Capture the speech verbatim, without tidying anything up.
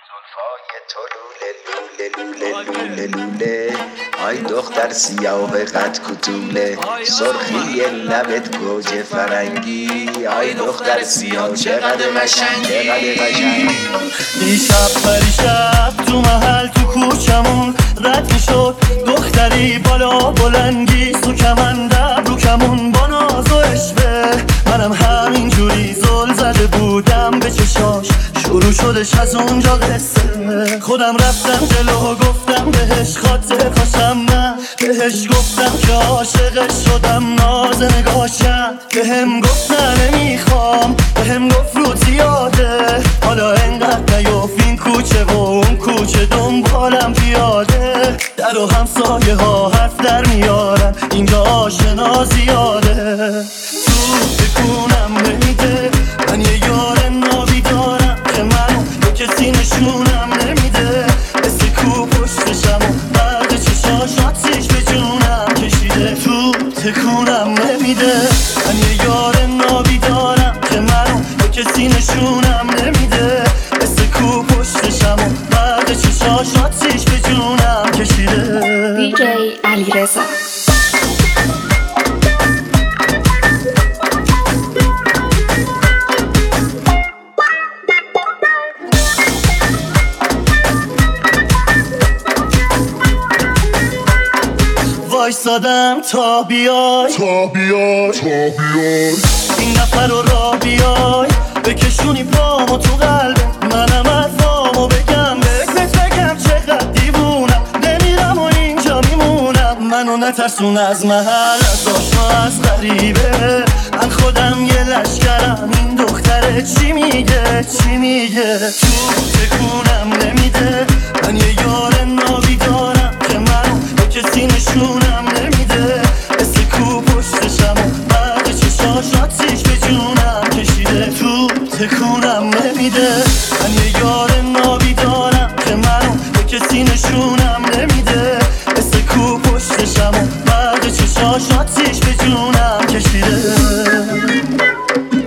زلفای تو لوله لوله لوله لوله لوله آی دختر سیاه قد کوتوله سرخی لبت گوجه فرنگی آی دختر سیاه چقدر قشنگ چقدر قشنگ. دیشب پریشب تو محل تو کوچمون رد میشد دختری بالا بلنگی سو کمندم رو کمون با ناز و عشقه منم همینجوری زل زده بودم به چشاش شروع شدش از اونجا قصه خودم رفتم جلو گفتم بهش خاطر خوشم من بهش گفتم که عاشقش شدم ناز نگاشم بهم گفت نه نمیخوام بهم گفت رو زیاده حالا انقدر نیفت این کوچه و اون کوچه دنبالم پیاده در و همسایه ها حرف در میارن اینجا آشنا زیاده تو بکنم نمیده من یه یار نابی دارم که منو به کسی نشونم نمیده مثل کو پشتشم و بعد چشاش آتیش به جونم کشیده تو تکونم نمیده من یه یار نابی دارم که منو به کسی نشونم نمیده مثل کو پشتشم و بعد چشاش آتیش به جونم کشیده. دی جی علیرضا. وایسادم تا بیای تا بیای تا بیای این نفر رو را بیای بکشونی پامو تو قلبت منم حرفامو بگم بهت بگم چقدر دیوونم نمیرم و اینجا میمونم منو نترسون از محل از آشنا از غریبه من خودم یه لشکرم این دختره چی میگه چی میگه تو تکونم نمیده من یه یار نابی دارم که منو به کسی نشونم نمیده مثل کو پشتشم و بعد چشاش آتیش به جونم کشیده تو تکونم نمیده من یه یار نابی دارم که منو به کسی نشونم نمیده مثل کو پشتشم و بعد چشاش آتیش به جونم کشیده.